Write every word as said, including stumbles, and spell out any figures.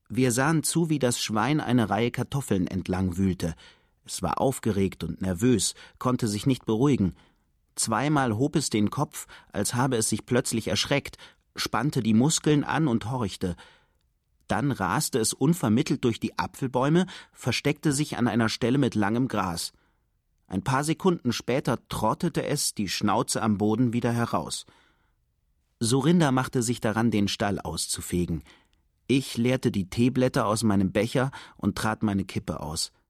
Wir sahen zu, wie das Schwein eine Reihe Kartoffeln entlang wühlte. Es war aufgeregt und nervös, konnte sich nicht beruhigen. Zweimal hob es den Kopf, als habe es sich plötzlich erschreckt, spannte die Muskeln an und horchte. Dann raste es unvermittelt durch die Apfelbäume, versteckte sich an einer Stelle mit langem Gras. Ein paar Sekunden später trottete es, die Schnauze am Boden, wieder heraus. Surinder machte sich daran, den Stall auszufegen. Ich leerte die Teeblätter aus meinem Becher und trat meine Kippe aus.